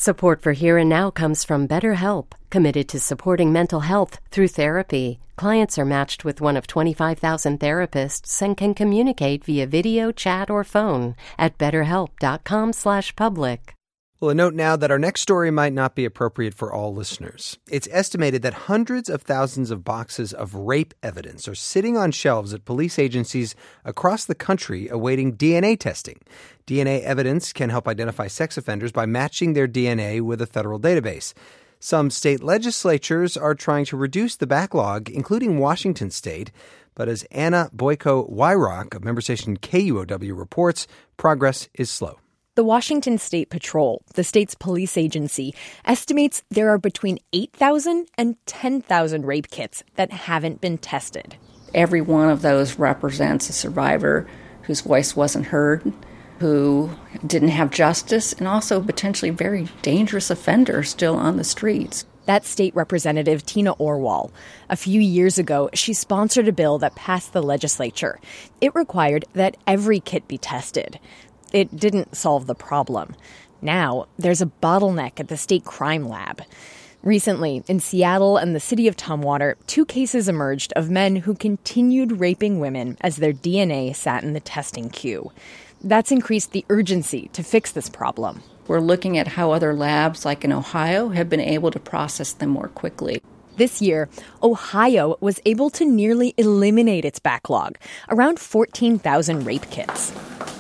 Support for Here and Now comes from BetterHelp, committed to supporting mental health through therapy. Clients are matched with one of 25,000 therapists and can communicate via video, chat, or phone at betterhelp.com/public. Well, a note now that our next story might not be appropriate for all listeners. It's estimated that hundreds of thousands of boxes of rape evidence are sitting on shelves at police agencies across the country awaiting DNA testing. DNA evidence can help identify sex offenders by matching their DNA with a federal database. Some state legislatures are trying to reduce the backlog, including Washington State. But as Anna Boyko-Wyrock of member station KUOW reports, progress is slow. The Washington State Patrol, the state's police agency, estimates there are between 8,000 and 10,000 rape kits that haven't been tested. Every one of those represents a survivor whose voice wasn't heard, who didn't have justice, and also potentially very dangerous offenders still on the streets. That's State Representative Tina Orwall. A few years ago, she sponsored a bill that passed the legislature. It required that every kit be tested. It didn't solve the problem. Now, there's a bottleneck at the state crime lab. Recently, in Seattle and the city of Tumwater, 2 cases emerged of men who continued raping women as their DNA sat in the testing queue. That's increased the urgency to fix this problem. We're looking at how other labs, like in Ohio, have been able to process them more quickly. This year, Ohio was able to nearly eliminate its backlog, around 14,000 rape kits.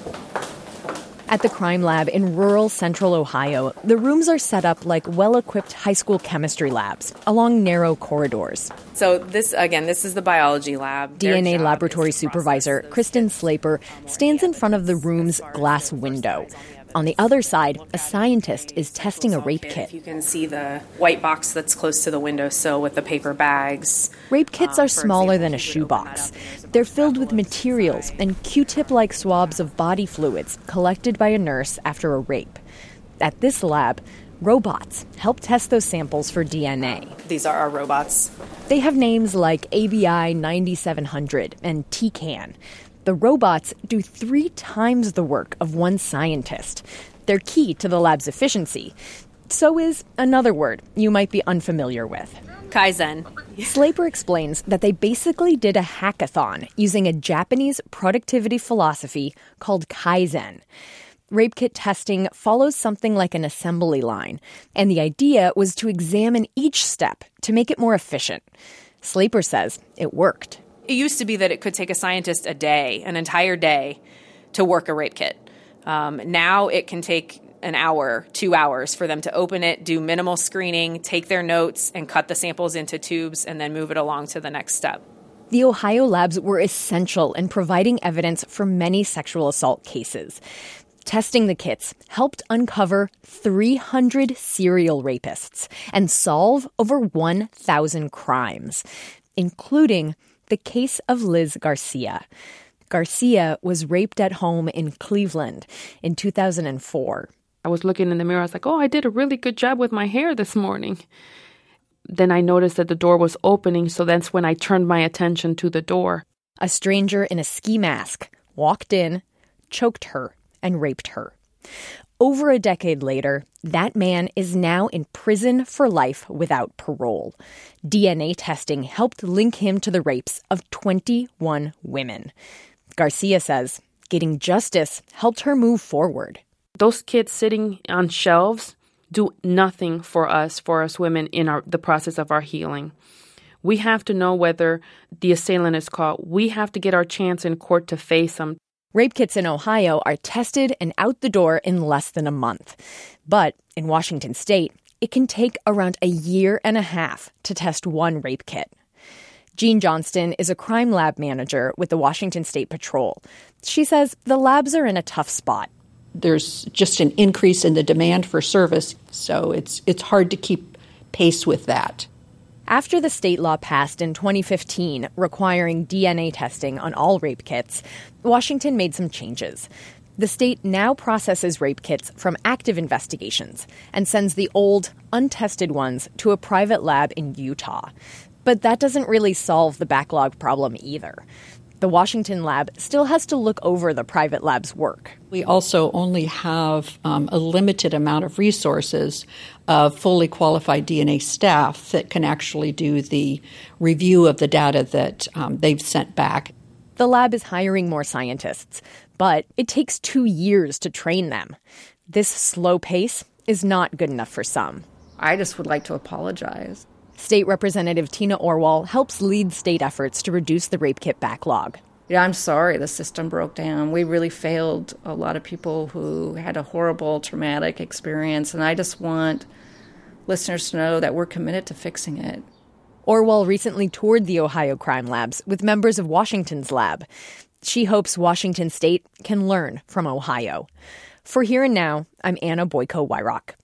At the crime lab in rural central Ohio, the rooms are set up like well-equipped high school chemistry labs along narrow corridors. So this is the biology lab. DNA laboratory supervisor Kristen Slaper stands in front of the room's glass window. On the other side, a scientist is testing a rape kit. You can see the white box that's close to the windowsill with the paper bags. Rape kits are smaller than a shoebox. They're filled with materials and Q-tip-like swabs of body fluids collected by a nurse after a rape. At this lab, robots help test those samples for DNA. These are our robots. They have names like ABI 9700 and TCAN. The robots do 3 times the work of one scientist. They're key to the lab's efficiency. So is another word you might be unfamiliar with. Kaizen. Slaper explains that they basically did a hackathon using a Japanese productivity philosophy called Kaizen. Rape kit testing follows something like an assembly line, and the idea was to examine each step to make it more efficient. Slaper says it worked. It used to be that it could take a scientist a day, an entire day, to work a rape kit. Now it can take an hour, 2 hours for them to open it, do minimal screening, take their notes, and cut the samples into tubes, and then move it along to the next step. The Ohio labs were essential in providing evidence for many sexual assault cases. Testing the kits helped uncover 300 serial rapists and solve over 1,000 crimes, including the case of Liz Garcia. Garcia was raped at home in Cleveland in 2004. I was looking in the mirror. I was like, I did a really good job with my hair this morning. Then I noticed that the door was opening, so that's when I turned my attention to the door. A stranger in a ski mask walked in, choked her, and raped her. Over a decade later, that man is now in prison for life without parole. DNA testing helped link him to the rapes of 21 women. Garcia says getting justice helped her move forward. Those kids sitting on shelves do nothing for us women in the process of our healing. We have to know whether the assailant is caught. We have to get our chance in court to face them. Rape kits in Ohio are tested and out the door in less than a month. But in Washington State, it can take around a year and a half to test one rape kit. Jean Johnston is a crime lab manager with the Washington State Patrol. She says the labs are in a tough spot. There's just an increase in the demand for service, so it's hard to keep pace with that. After the state law passed in 2015 requiring DNA testing on all rape kits, Washington made some changes. The state now processes rape kits from active investigations and sends the old, untested ones to a private lab in Utah. But that doesn't really solve the backlog problem either. The Washington lab still has to look over the private lab's work. We also only have a limited amount of resources of fully qualified DNA staff that can actually do the review of the data that they've sent back. The lab is hiring more scientists, but it takes 2 years to train them. This slow pace is not good enough for some. I just would like to apologize. State Representative Tina Orwall helps lead state efforts to reduce the rape kit backlog. Yeah, I'm sorry the system broke down. We really failed a lot of people who had a horrible, traumatic experience, and I just want listeners to know that we're committed to fixing it. Orwall recently toured the Ohio crime labs with members of Washington's lab. She hopes Washington State can learn from Ohio. For Here and Now, I'm Anna Boyko-Wyrock.